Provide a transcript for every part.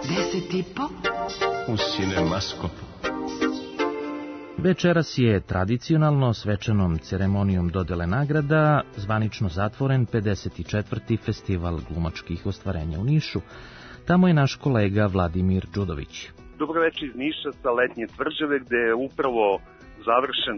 10:30 u Cinemaskop. Večeras je tradicionalno svečanom ceremonijom dodele nagrada zvanično zatvoren 54. festival glumačkih ostvarenja u Nišu. Tamo je naš kolega Vladimir Đudović. Dobro večer iz Niša sa letnje tvrđave gde je upravo završen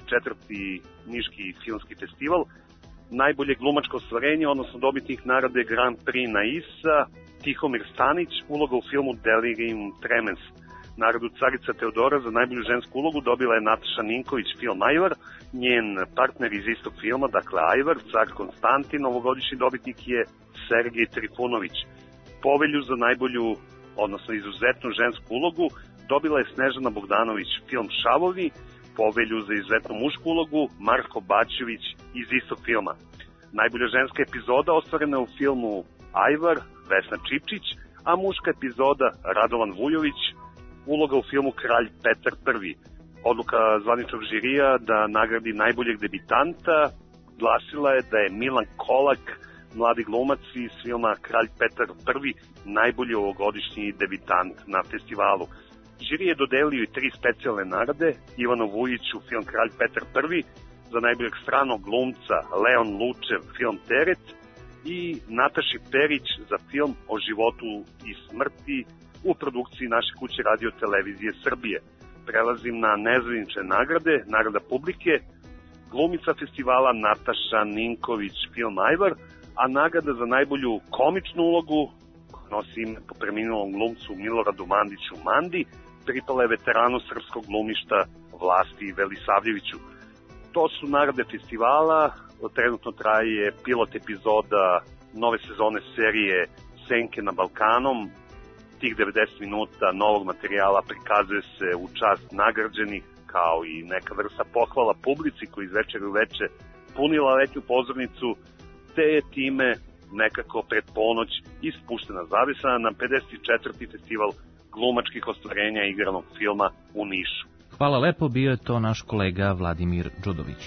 54. Niški filmski festival. Najbolje glumačko ostvarenje, odnosno dobitnik nagrade Grand Prix na ISA, Tihomir Stanić, uloga u filmu Delirium Tremens. Nagradu Carica Teodora za najbolju žensku ulogu dobila je Nataša Ninković, film Ajvar. Njen partner iz istog filma, dakle Ajvar, car Konstantin, ovogodišnji dobitnik je Sergej Trifunović. Povelju za najbolju, odnosno izuzetnu žensku ulogu dobila je Snežana Bogdanović, film Šavovi. Povelju za izuzetnu mušku ulogu Marko Bačević iz istog filma. Najbolja ženska epizoda ostvarena je u filmu Ajvar, Vesna Čipčić, a muška epizoda Radovan Vujović, uloga u filmu Kralj Petar I. Odluka zvaničnog žirija da nagradi najboljeg debitanta glasila je da je Milan Kolak, mladi glumac iz filma Kralj Petar I, najbolji ovogodišnji debitant na festivalu. Žiri je dodelio i 3 specijalne nagrade, Ivanu Vujiću, film Kralj Petar I, za najboljeg stranog glumca Leon Lučev, film Teret, i Nataši Perić za film o životu i smrti u produkciji naše kuće Radio Televizije Srbije. Prelazim na nezvanične nagrade, nagrada publike, glumica festivala Nataša Ninković, film Ajvar, a nagrada za najbolju komičnu ulogu nosi ime po preminulom glumcu Miloradu Mandiću Mandi, pripala je veteranu srpskog glumišta Vlasti Velisavljeviću. To su nagrade festivala, trenutno traje pilot epizoda nove sezone serije Senke na Balkanom. Tih 90 minuta novog materijala prikazuje se u čast nagrađenih, kao i neka vrsta pohvala publici koji iz večera u veče punila letnju pozornicu, te je time nekako pred ponoć ispuštena zavesa na 54. festival glumačkih ostvarenja igranog filma u Nišu. Hvala lepo, bio je to naš kolega Vladimir Đudović.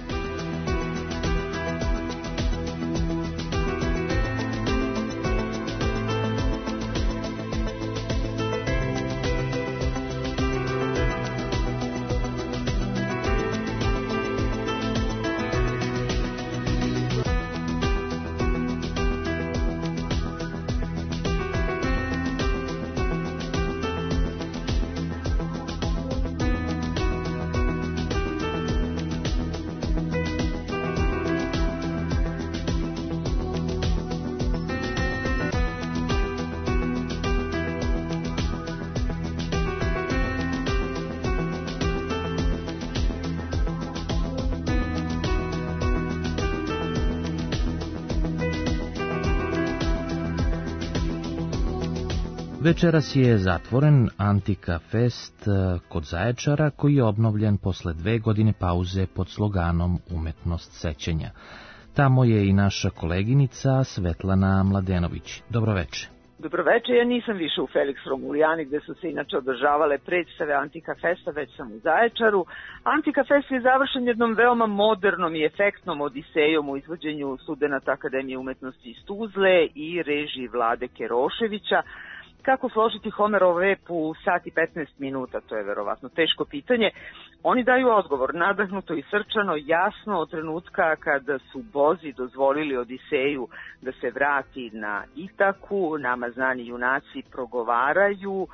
Večeras je zatvoren Antika Fest kod Zaječara, koji je obnovljen posle 2 godine pauze pod sloganom Umetnost sećanja. Tamo je i naša koleginica Svetlana Mladenović. Dobroveče. Dobroveče, ja nisam više u Felix Romulijani gde su se inače održavale predstave Antika Festa, već sam u Zaječaru. Antika Fest je završen jednom veoma modernom i efektnom odisejom u izvođenju studenata Akademije umetnosti iz Tuzle i režiji Vlade Keroševića. Kako složiti Homerov ep u sat i 15 minuta, to je verovatno teško pitanje. Oni daju odgovor nadahnuto i srčano, jasno od trenutka kada su bozi dozvolili Odiseju da se vrati na Itaku, nama znani junaci progovaraju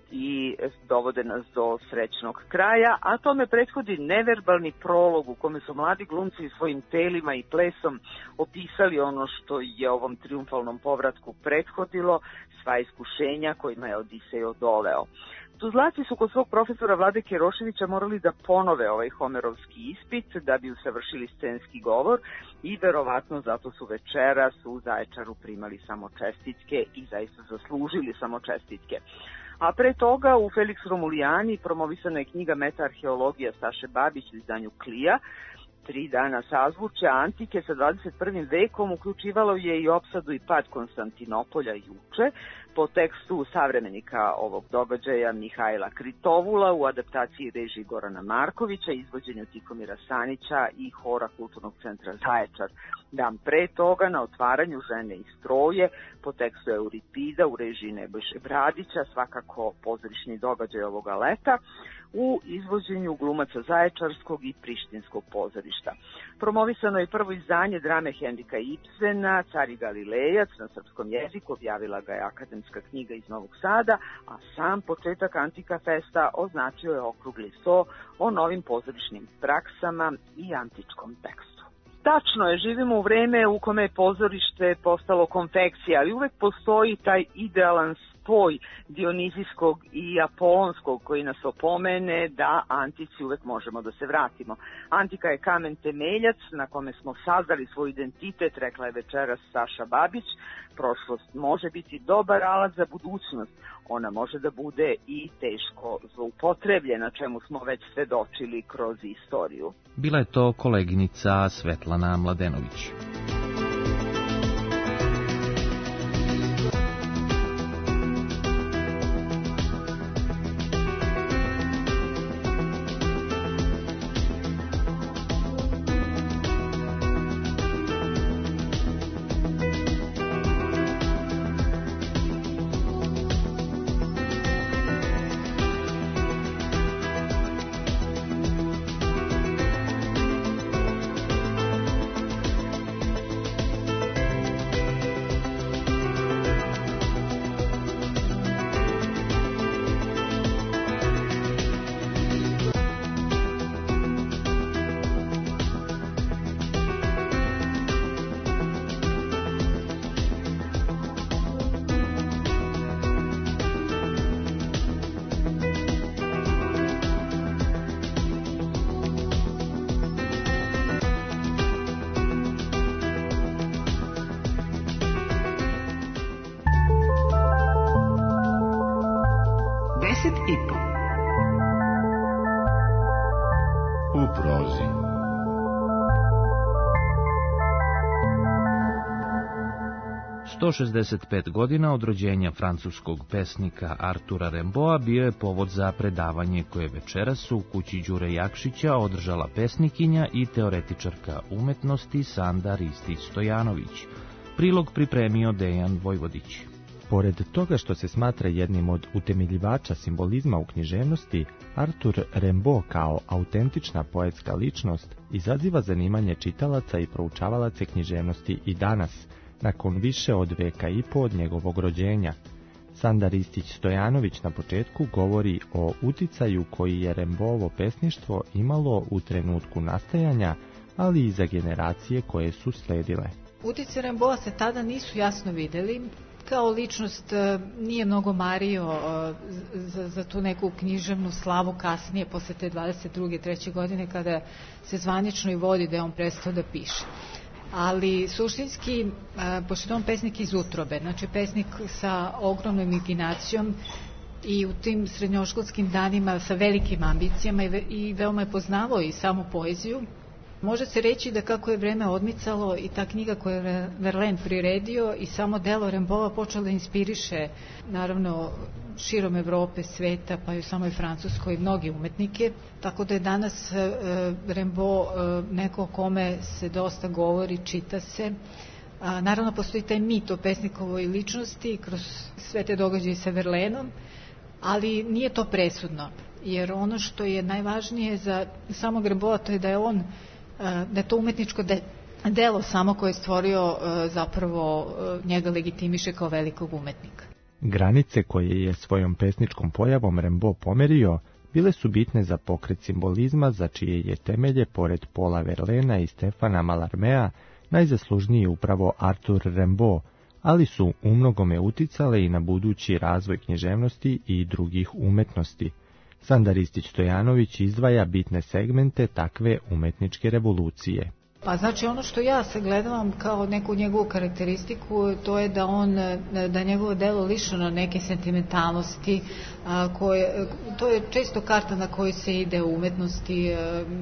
i dovode nas do srećnog kraja, a tome prethodi neverbalni prolog u kome su mladi glumci svojim telima i plesom opisali ono što je ovom triumfalnom povratku prethodilo, sva iskušenja kojima je Odisej odoleo. Tuzlaci su kod svog profesora Vlade Keroševića morali da ponove ovaj homerovski ispit da bi usavršili scenski govor i verovatno zato su večeras u Zaječaru primali samo čestitke i zaista zaslužili samo čestitke. A pre toga u Felix Romulijani promovisana je knjiga Metaarheologija Staše Babić u izdanju Klija. 3 dana sazvučja antike sa 21. vekom uključivalo je i opsadu i pad Konstantinopolja juče. po tekstu savremenika ovog događaja Mihajla Kritovula u adaptaciji režiji Gorana Markovića, izvođenju Tikomira Sanića i Hora Kulturnog centra Zaječar. Dan pre toga na otvaranju Žene i stroje po tekstu Euripida u režiji Nebojše Bradića, svakako pozorišni događaj ovoga leta, u izvođenju glumaca Zaječarskog i Prištinskog pozorišta. Promovisano je prvo izdanje drame Henrika Ibsena, Car i Galilejac, na srpskom jeziku, objavila ga je Akademska knjiga iz Novog Sada, a sam početak Antika Festa označio je okrugli sto o novim pozorišnim praksama i antičkom tekstu. Tačno je, živimo u vreme u kome je pozorište postalo konfekcija, ali uvek postoji taj idealan spoj dionizijskog i apolonskog koji nas opomene da antici uvek možemo da se vratimo. Antika je kamen temeljac na kome smo sazdali svoj identitet, rekla je večeras Saša Babić. Prošlost može biti dobar alat za budućnost. Ona može da bude i teško zloupotrebljena, čemu smo već svedočili kroz istoriju. Bila je to koleginica Svetlana Mladenović. U prozi. "165 godina od rođenja francuskog pesnika Artura Rimbaud'a bio je povod za predavanje koje večeras u kući Đure Jakšića održala pesnikinja i teoretičarka umetnosti Sanda Ristić-Stojanović. Prilog pripremio Dejan Vojvodić. Pored toga što se smatra jednim od utemeljivača simbolizma u književnosti, Artur Rimbaud kao autentična poetska ličnost izaziva zanimanje čitalaca i proučavalaca književnosti i danas, nakon više od veka i po od njegovog rođenja. Sanda Ristić-Stojanović na početku govori o uticaju koji je Rimbaodovo pesništvo imalo u trenutku nastajanja, ali i za generacije koje su sledile. Uticaj Rimbaуда se tada nisu jasno videli. Kao ličnost nije mnogo mario za tu neku književnu slavu kasnije, posle te 22. 3. godine, kada se zvanično i vodi da je on prestao da piše. Ali suštinski, pošto je on pesnik iz utrobe, znači pesnik sa ogromnom imaginacijom i u tim srednjoškolskim danima sa velikim ambicijama i veoma je poznavao i samu poeziju, može se reći da kako je vreme odmicalo i ta knjiga koju je Verlaine priredio i samo delo Rimbaуда počelo da inspiriše naravno širom Evrope, sveta, pa i u samoj Francuskoj i mnogi umetnike, tako da je danas Rimbaud neko o kome se dosta govori, čita se. Naravno postoji taj mit o pesnikovoj ličnosti kroz sve te događaje sa Verlaineom, ali nije to presudno, jer ono što je najvažnije za samog Rimbaуда to je da je on da je to umetničko delo samo koje je stvorio zapravo njega legitimiše kao velikog umetnika. Granice koje je svojom pesničkom pojavom Rimbaud pomerio bile su bitne za pokret simbolizma, za čije je temelje, pored Paula Verlainea i Stefana Mallarmea, najzaslužniji upravo Artur Rimbaud, ali su umnogome uticale i na budući razvoj književnosti i drugih umetnosti. Sanda Ristić-Stojanović izdvaja bitne segmente takve umetničke revolucije. Pa znači ono što ja sagledavam kao neku njegovu karakteristiku, to je da njegovo delo lišeno neke sentimentalnosti, to je često karta na kojoj se ide u umetnosti,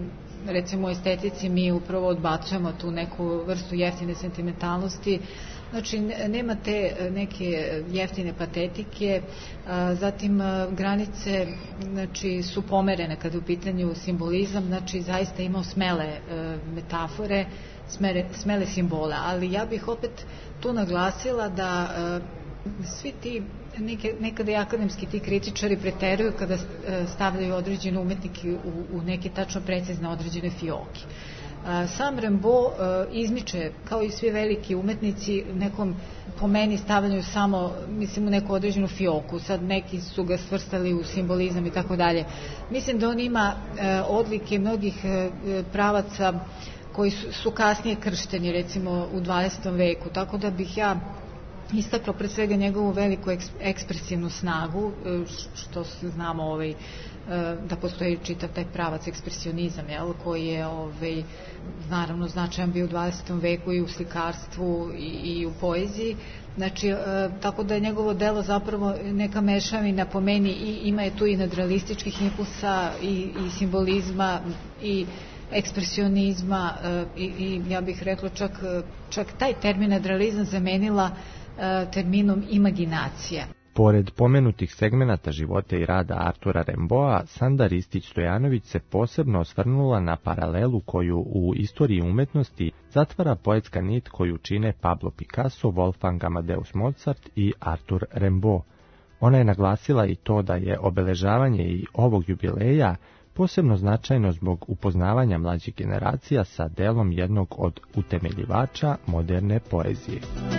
recimo u estetici mi upravo odbacujemo tu neku vrstu jeftine sentimentalnosti, Znači, nema te neke jeftine patetike, zatim granice, znači, su pomerene kada je u pitanju simbolizam, znači zaista imao smele metafore, smele simbole, ali ja bih opet tu naglasila da svi ti nekada i akademski ti kritičari preteruju kada stavljaju određene umetnike u neke tačno precizne određene fioke. Sam Rimbaud izmiče, kao i svi veliki umetnici, nekom, po meni, stavljaju samo, mislim, u neku određenu fioku. Sad neki su ga svrstali u simbolizam i tako dalje. Mislim da on ima odlike mnogih pravaca koji su kasnije kršteni, recimo u 20. veku, tako da bih ja istakla pre svega njegovu veliku ekspresivnu snagu, što znamo da postoji čitav taj pravac ekspresionizam, koji je naravno značajan bio u 20. veku i u slikarstvu i u poeziji. Znači, tako da je njegovo delo zapravo neka mešavina, po meni, ima je tu i nadrealističkih impulsa i simbolizma i ekspresionizma i ja bih rekla čak taj termin nadrealizam zamenila terminom imaginacija. Pored pomenutih segmenata života i rada Artura Rimbaуда, Sanda Ristić-Stojanović se posebno osvrnula na paralelu koju u istoriji umetnosti zatvara poetska nit koju čine Pablo Picasso, Wolfgang Amadeus Mozart i Artur Rimbaud. Ona je naglasila i to da je obeležavanje i ovog jubileja posebno značajno zbog upoznavanja mlađih generacija sa delom jednog od utemeljivača moderne poezije.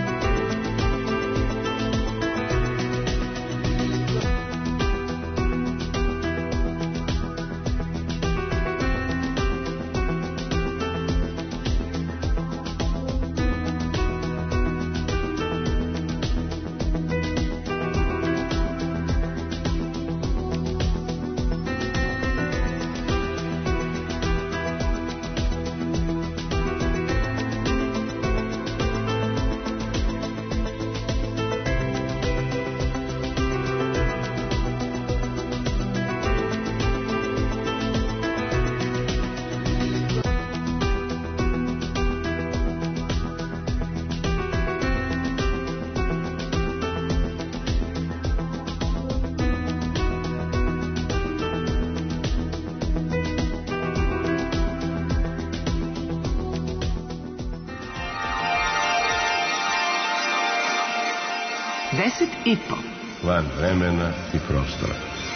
Van vremena i prostora.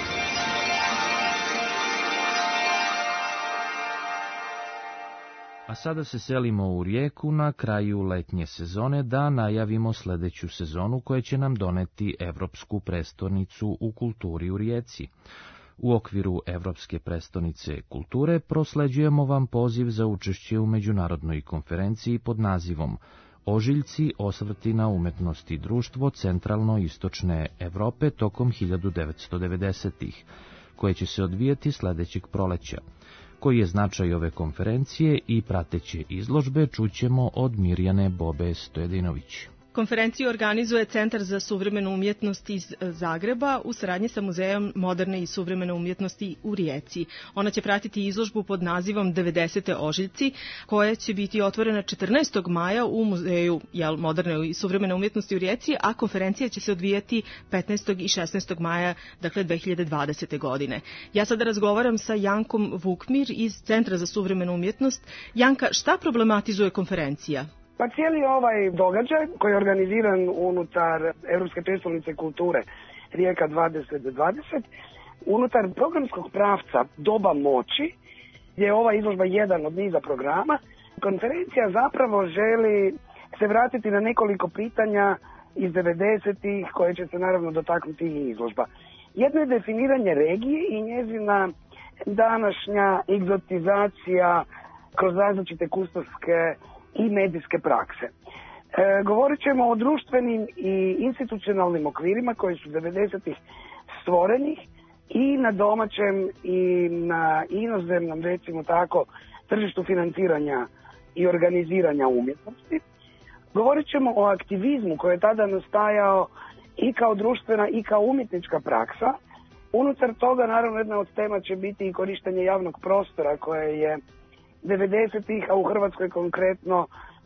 A sada se selimo u Rijeku na kraju letnje sezone da najavimo sledeću sezonu koja će nam doneti Evropsku prestonicu u kulturi u Rijeci. U okviru Evropske prestonice kulture prosleđujemo vam poziv za učešće u međunarodnoj konferenciji pod nazivom Ožiljci, osvrti na umetnost i društvo centralno-istočne Evrope tokom 1990-ih, koje će se odvijati sledećeg proleća. Koji je značaj ove konferencije i prateće izložbe čućemo od Mirjane Bobe Stojedinović. Konferenciju organizuje Centar za suvremenu umjetnost iz Zagreba u saradnji sa Muzejom moderne i suvremene umjetnosti u Rijeci. Ona će pratiti izložbu pod nazivom 90. Ožiljci, koja će biti otvorena 14. maja u Muzeju moderne i suvremene umjetnosti u Rijeci, a konferencija će se odvijati 15. i 16. maja, dakle 2020. godine. Ja sada razgovaram sa Jankom Vukmir iz Centra za suvremenu umjetnost. Janka, šta problematizuje konferencija? Pa cijeli ovaj događaj koji je organiziran unutar Europske prestolnice kulture Rijeka 2020, unutar programskog pravca Doba moći, je ova izložba jedan od niza programa. Konferencija zapravo želi se vratiti na nekoliko pitanja iz 90-ih koje će se naravno dotaknuti i izložba. Jedno je definiranje regije i njezina današnja egzotizacija kroz različite kustovske i medijske prakse. Govorit ćemo o društvenim i institucionalnim okvirima koji su 90-ih stvoreni i na domaćem i na inozemnom, recimo tako, tržištu financiranja i organiziranja umjetnosti. Govorit ćemo o aktivizmu koji je tada nastajao i kao društvena i kao umjetnička praksa. Unutar toga, naravno, jedna od tema će biti i korištenje javnog prostora koje je 90-ih, a u Hrvatskoj konkretno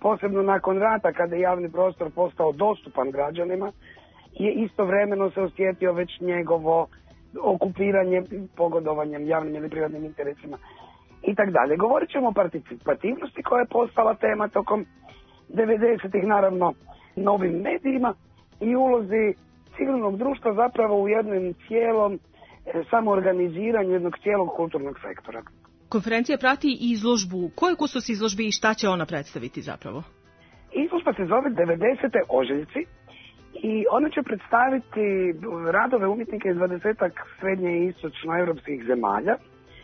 posebno nakon rata kada je javni prostor postao dostupan građanima, je istovremeno se osjetio već njegovo okupiranje pogodovanjem javnim ili privatnim interesima i tak dalje. Govorit ćemo o participativnosti koja je postala tema tokom 90-ih, naravno novim medijima i ulozi civilnog društva zapravo u jednom cijelom samoorganiziranju jednog cijelog kulturnog sektora. Konferencija prati izložbu. Ko je kustos izložbi i šta će ona predstaviti zapravo? Izložba se zove 90. ožiljci i ona će predstaviti radove umjetnika iz 20-ak srednje i istočnoevropskih zemalja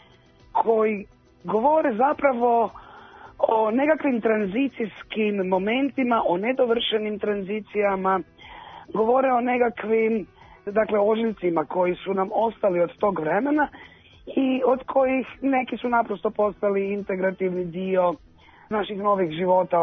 koji govore zapravo o nekakvim tranzicijskim momentima, o nedovršenim tranzicijama, govore o nekakvim ožiljcima koji su nam ostali od tog vremena i od kojih neki su naprosto postali integrativni dio naših novih života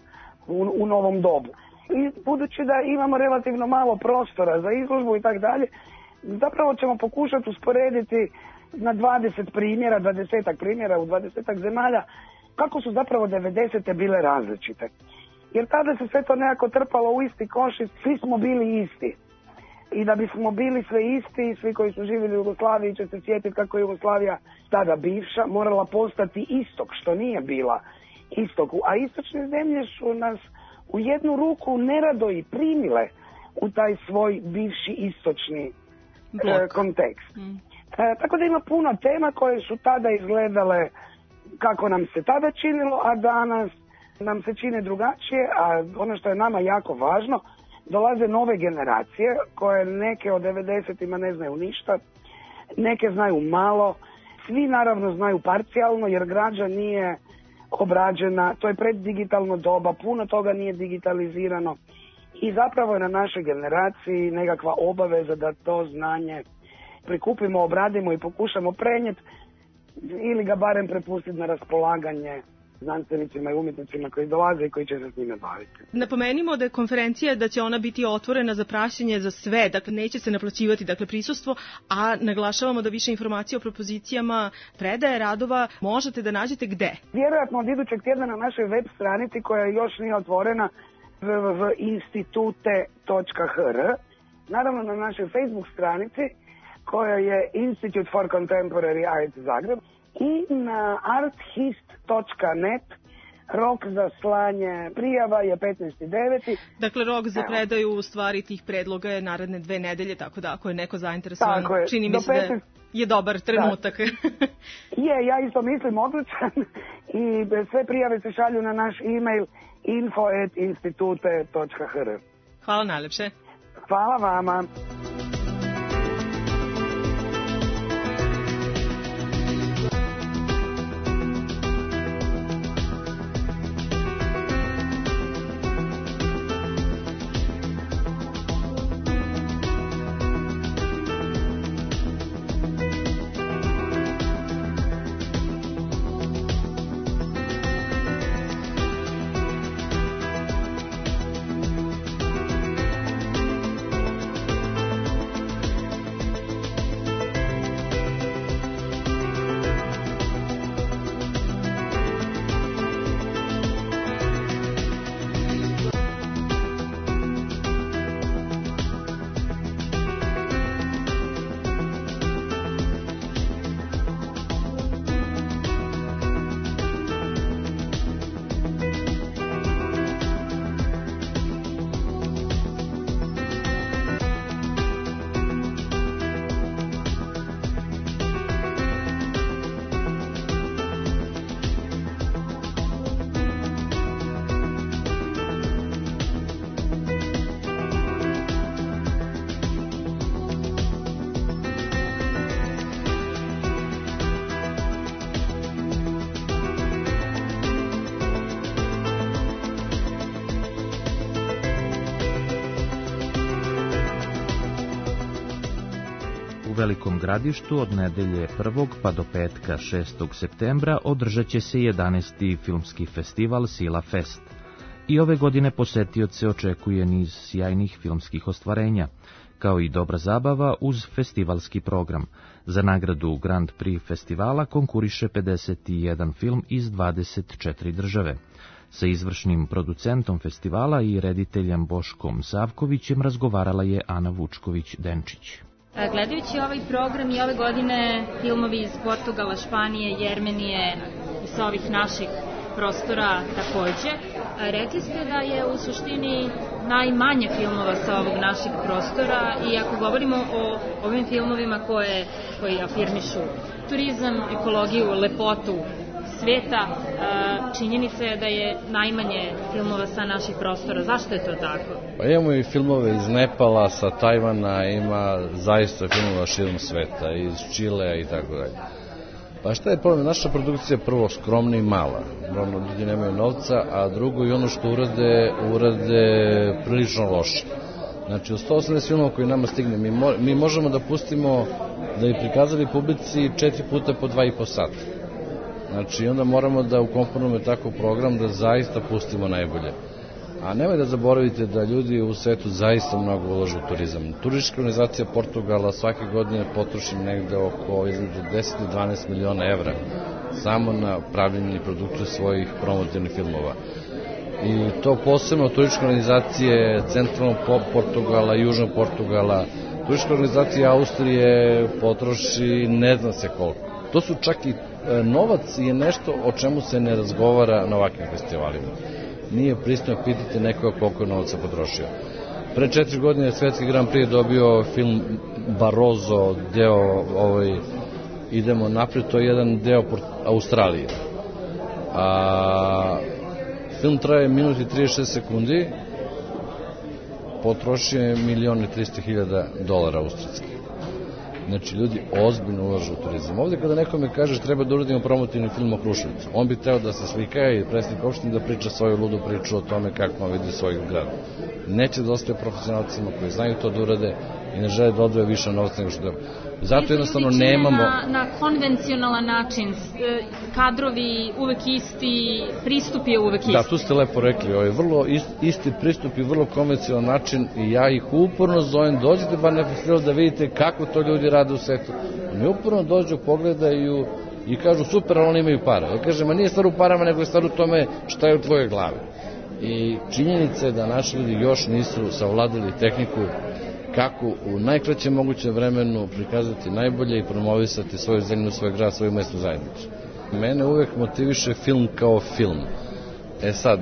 u novom dobu. I budući da imamo relativno malo prostora za izložbu i tak dalje, zapravo ćemo pokušati usporediti na 20 primjera, 20-ak primjera u 20-ak zemalja, kako su zapravo 90. bile različite. Jer tada se sve to nekako trpalo u isti koš i svi smo bili isti. I da bismo bili sve isti, svi koji su živjeli u Jugoslaviji će se sjetiti kako je Jugoslavija tada bivša morala postati istok, što nije bila istoku. A istočne zemlje su nas u jednu ruku nerado i primile u taj svoj bivši istočni kontekst. Tako da ima puno tema koje su tada izgledale kako nam se tada činilo, a danas nam se čine drugačije, a ono što je nama jako važno, dolaze nove generacije koje neke od 90-ima ne znaju ništa, neke znaju malo, svi naravno znaju parcijalno jer građa nije obrađena, to je preddigitalno doba, puno toga nije digitalizirano i zapravo je na našoj generaciji nekakva obaveza da to znanje prikupimo, obradimo i pokušamo prenijeti ili ga barem prepustiti na raspolaganje znanstvenicima i umjetnicima koji dolaze i koji će se s njime baviti. Napomenimo da je konferencija, da će ona biti otvorena za praćenje za sve, dakle neće se naplaćivati prisustvo, a naglašavamo da više informacija o propozicijama predaje radova možete da nađete gde? Vjerojatno od idućeg tjedna na našoj web stranici koja još nije otvorena, www.institute.hr, naravno na našoj Facebook stranici koja je Institute for Contemporary Art Zagreb i na arthist.net. Rok za slanje prijava je 15.9. Dakle, rok za predaju u stvari tih predloga je naredne 2 nedelje, tako da ako je neko zainteresovan, čini mi se da je dobar trenutak. Ja isto mislim odličan i sve prijave se šalju na naš e-mail info@institute.hr. Hvala najlepše. Hvala vama. U Velikom Gradištu od nedelje 1. pa do petka 6. septembra održat će se 11. filmski festival Sila Fest. I ove godine posetioce očekuje niz sjajnih filmskih ostvarenja, kao i dobra zabava uz festivalski program. Za nagradu Grand Prix festivala konkuriše 51 film iz 24 države. Sa izvršnim producentom festivala i rediteljem Boškom Savkovićem razgovarala je Ana Vučković-Denčić. Gledajući ovaj program i ove godine filmovi iz Portugala, Španije, Jermenije i sa ovih naših prostora takođe, rekli ste da je u suštini najmanje filmova sa ovog našeg prostora i ako govorimo o ovim filmovima koji afirmišu turizam, ekologiju, lepotu sveta, činjenica je da je najmanje filmova sa naših prostora. Zašto je to tako? Pa imamo i filmove iz Nepala, sa Tajvana, ima zaista filmova širom sveta, iz Čilea i tako dalje. Pa šta je problem? Naša produkcija je prvo skromna i mala. Normalno, ljudi nemaju novca, a drugo i ono što urade prilično loše. Znači, od 180 filmova koji nama stigne, mi možemo da pustimo, da bi prikazali publici 4 puta po 2,5 sata. Znači, onda moramo da ukomponujemo tako program da zaista pustimo najbolje. A nemoj da zaboravite da ljudi u svetu zaista mnogo ulažu u turizam. Turistička organizacija Portugala svake godine potroši negde oko između 10 i 12 miliona evra samo na pravljenje i produkciju svojih promotivnih filmova. I to posebno turističke organizacije centralnog Portugala, južnog Portugala, turističke organizacije Austrije potroši ne zna se koliko. To su čak i novac je nešto o čemu se ne razgovara na ovakvim festivalima. Nije pristojno pitati nekoga koliko je novca potrošio. Pre 4 godine Svetski Grand Prix dobio film Barroso, deo Idemo napred, to je jedan deo Australije. Film traje minut i 36 sekundi, potrošio je $1.300.000 austrijskih. Znači, ljudi ozbiljno ulažu u turizam. Ovde kada nekome kažeš treba da uradimo promotivni film o Kruševcu, on bi teo da se slika i predsjednik opštine da priča svoju ludu priču o tome kako on vidi svoj grad. Neće da ostaje profesionalcima koji znaju to da urade i ne žele da odvoje više novca nego što da. Zato jednostavno nemamo... Na konvencionalan način, kadrovi uvek isti, pristup je uvek isti. Da, tu ste lepo rekli, vrlo isti pristup i vrlo konvencionalan način i ja ih uporno zovem, dođite bar na festival da vidite kako to ljudi rade u svetu. Oni uporno dođu, pogledaju i kažu super, ali oni imaju para. Ja kažem, a nije stvar u parama, nego je stvar u tome šta je u tvojoj glavi. I činjenica je da naši ljudi još nisu savladali tehniku kako u najkraćem mogućem vremenu prikazati najbolje i promovisati svoju zemlju, svoj grad, svoju mesnu zajednicu. Mene uvek motiviše film kao film. Sad,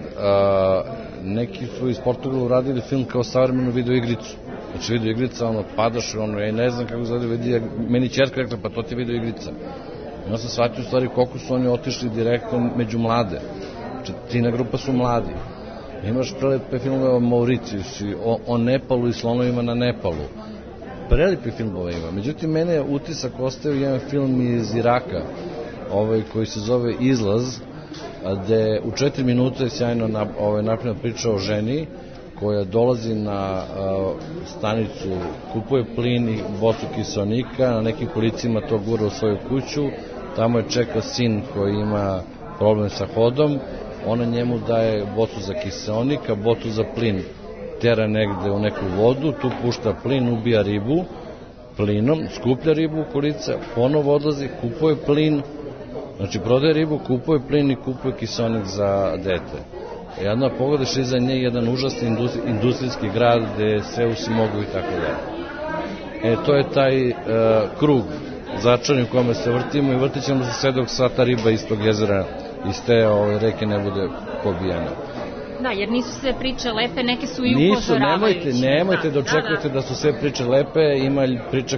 neki su iz Portugala uradili film kao savremenu videoigricu. Znači videoigrica, padaš, ja ne znam kako zove, meni ćerka rekla, pa to ti je videoigrica. I onda sam shvatio u stvari koliko su oni otišli direktno među mlade. Znači, tina grupa su mladi. Imaš prelepe filmove o Mauricijusu, o Nepalu i slonovima na Nepalu. Prelepe filmove ima. Međutim, mene je utisak ostao jedan film iz Iraka, koji se zove Izlaz, gde u 4 minute je sjajno napravljena priča o ženi koja dolazi na stanicu, kupuje plin i bocu kiseonika, na nekim kolicima to gura u svoju kuću, tamo je čeka sin koji ima problem sa hodom, ona njemu daje bocu za kiseonik, a bocu za plin tera negde u neku vodu, tu pušta plin, ubija ribu plinom, skuplja ribu u kolica, ponovo odlazi, kupuje plin, znači prodaje ribu, kupuje plin i kupuje kiseonik za dete. Jedna pogledaš iza nje jedan užasni industrijski grad gde sve usi mogu i tako dalje. To je taj krug začarni u kome se vrtimo i vrtit ćemo se sve dok sva ta riba iz tog jezera, iz te reke ne bude pobijena. Da, jer nisu sve priče lepe, neke su i upozoravajuće. Nemojte da očekujete da su sve priče lepe, ima priča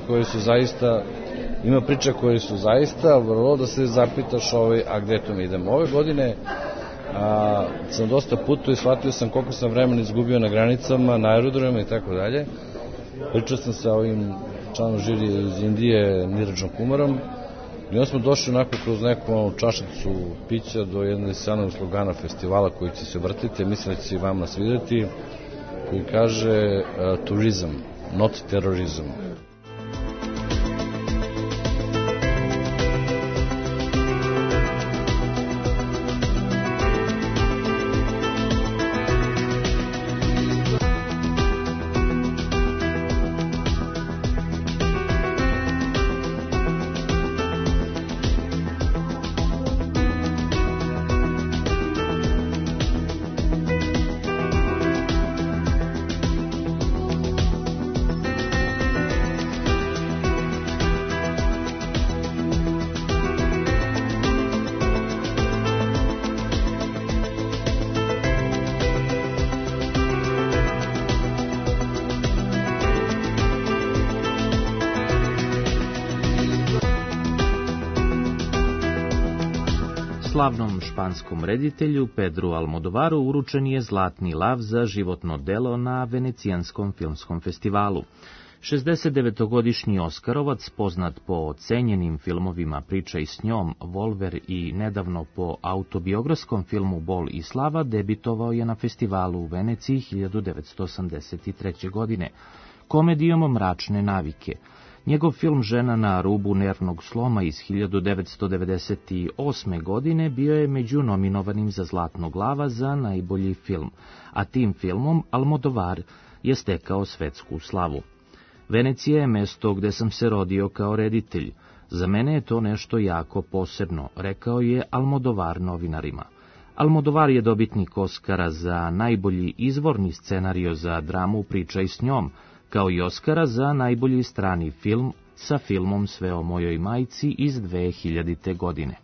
koje su zaista, vrlo da se zapitaš a gde to mi idemo. Ove godine sam dosta putao i shvatio sam koliko sam vremena izgubio na granicama, na aerodromima i tako dalje. Pričao sam sa ovim članom žirije iz Indije, Nirađom Kumarom, i onda smo došli onako kroz neku čašicu pića do jednog sjajnog slogana festivala koji će se vrtiti, mislim da će se i vama svidjeti, koji kaže tourism, not terrorism. Slavnom španskom reditelju Pedru Almodovaru uručen je Zlatni lav za životno delo na Venecijanskom filmskom festivalu. 69-godišnji Oskarovac, poznat po cenjenim filmovima Priča i s njom, Volver i nedavno po autobiografskom filmu Bol i slava, debitovao je na festivalu u Veneciji 1983. godine komedijom Mračne navike. Njegov film Žena na rubu nervnog sloma iz 1998. godine bio je među nominovanim za Zlatnog lava za najbolji film, a tim filmom Almodovar je stekao svetsku slavu. Venecija je mesto gde sam se rodio kao reditelj. Za mene je to nešto jako posebno, rekao je Almodovar novinarima. Almodovar je dobitnik Oskara za najbolji izvorni scenario za dramu Priča i s njom, kao i Oskara za najbolji strani film sa filmom Sve o mojoj majci iz 2000. godine.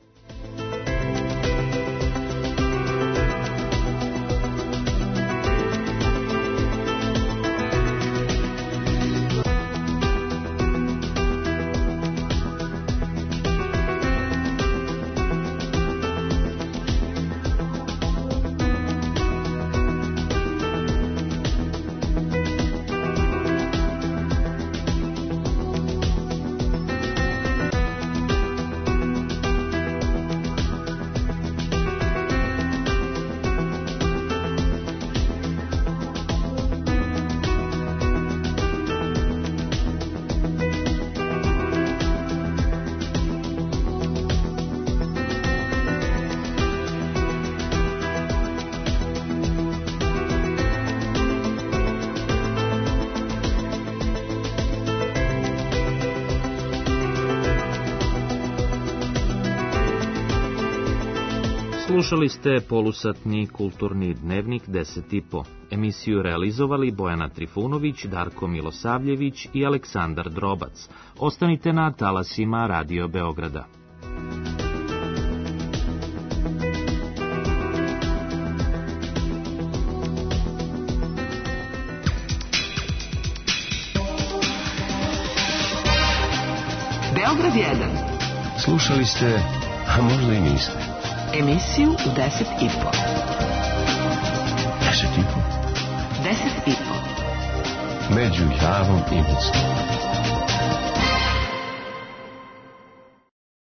Slušali ste polusatni kulturni dnevnik 10,5. Emisiju realizovali Bojana Trifunović, Darko Milosavljević i Aleksandar Drobac. Ostanite na talasima Radio Beograda. Beograd 1. Slušali ste, a možda i niste. Emisiju u 10,5. 10,5? 10,5. Među Javom i Vucom.